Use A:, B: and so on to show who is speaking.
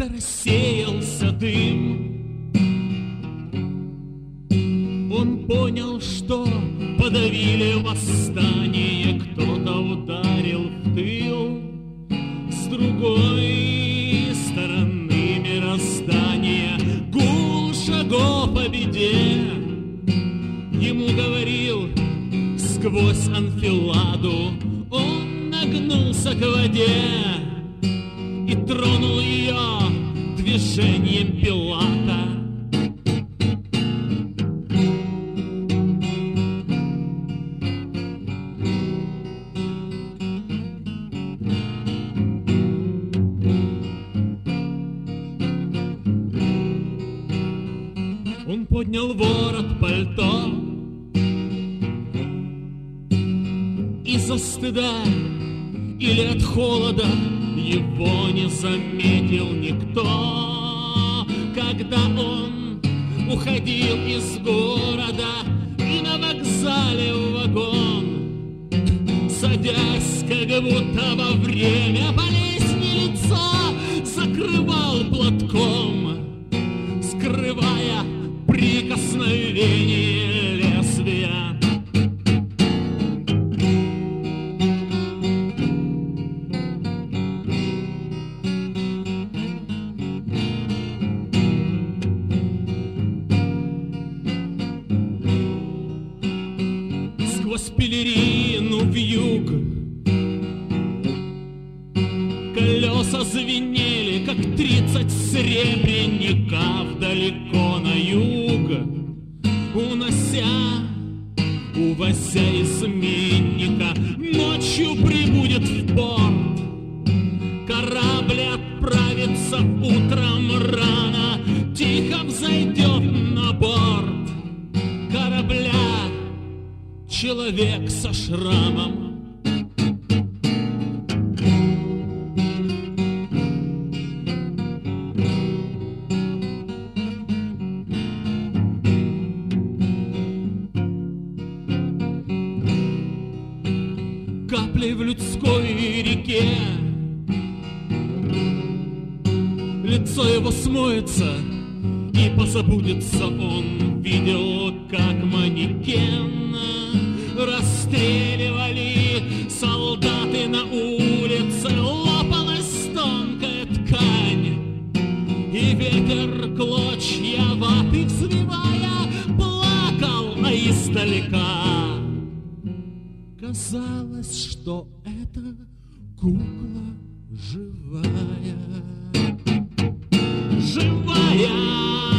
A: когда рассеялся дым, он понял, что подавили восстание, кто-то ударил в тыл. С другой стороны мироздания гул шагов по беде ему говорил сквозь анфиладу. Он нагнулся к воде и тронул ее движением Пилата. Он поднял ворот пальто, из-за стыда или от холода его не заметил никто. Когда он уходил из города и на вокзале в вагон, садясь как будто во время болезни, лицо закрывал платком, скрывая прикосновение лезвия. Сквозь пелерину вьюг колеса звенели, как 30 серебряников далеко на юг, увозя изменника. Ночью прибудет в порт, корабль отправится утром рано, тихо взойдет на борт корабля человек со шрамом. Капли в людской реке, лицо его смоется и позабудется. Он видел, как манекен расстреливали солдаты на улице, лопалась тонкая ткань, и ветер клочья ваты взвивая плакал, а издалека казалось, что это кукла живая, живая.